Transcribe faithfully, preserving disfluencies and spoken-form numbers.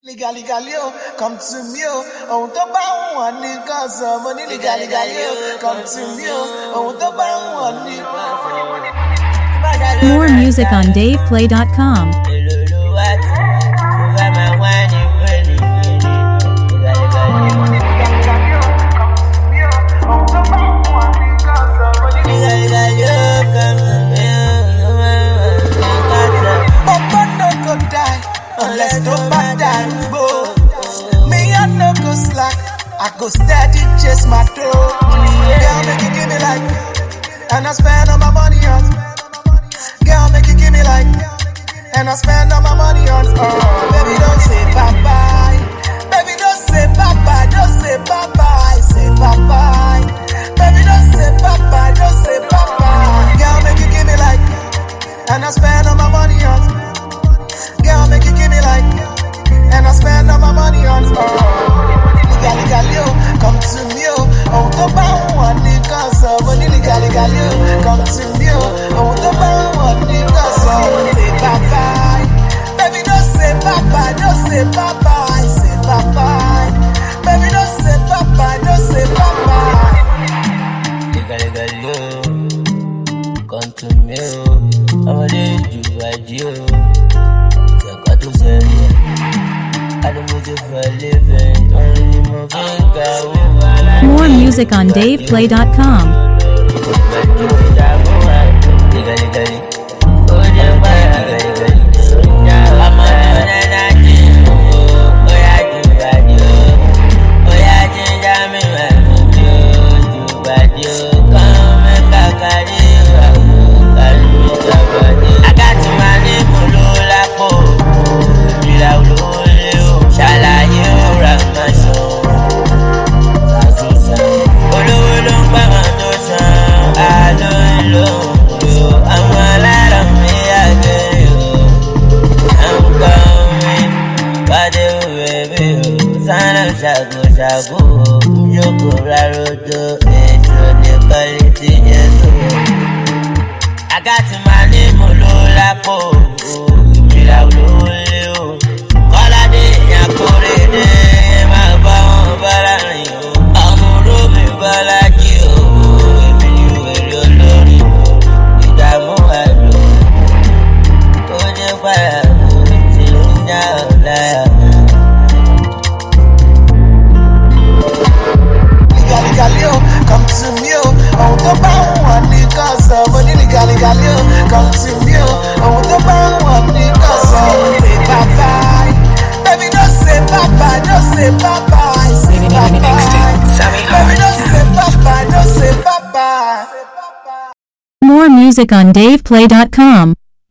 Legally, galio, come to me, oh, the bound one, because of money, legally, galio, come to me, oh, the bound one. More music on Dave Play dot com. Unless nobody go, me I no go slack. I go steady, chase my dough. Girl, make you give me like, and I spend all my money on. Girl, make you give me like, and I spend all my money on. Oh, baby, don't say bye bye. Baby, don't say bye bye. Don't say bye bye. Say bye bye. Baby, don't say bye bye. Don't say bye bye. Girl, make you give me like, and I spend all my money on. Girl, make you give me like, and I spend all my money on. Oh, legally, galio, come to me, oh, the bound one, because of money, legally, galio, come to me, oh, the bound one, because of say bye bye, baby, don't say bye bye, don't say bye bye, say bye bye, baby, don't say bye bye, don't say bye bye. Legally, galio, come to me, I'm a little bit you. More music on Dave Play dot com. Shago shago, joko rarodo, ejo de quality jesu. I got my name Lola po, mira ulule o. Kola de yakore de, ma ba on balani o. Amuro mi balaki o, emi ni weri olori o. Idamu alo, oje para o, ti nya olaya. Galio, come to me, oh, the bound one, because of money, legally, galio, come to me, oh, the bound one, because of say bye bye, baby, don't say bye bye, don't say bye bye, say bye bye, baby, don't say bye bye, don't say bye bye. More music on Dave Play dot com.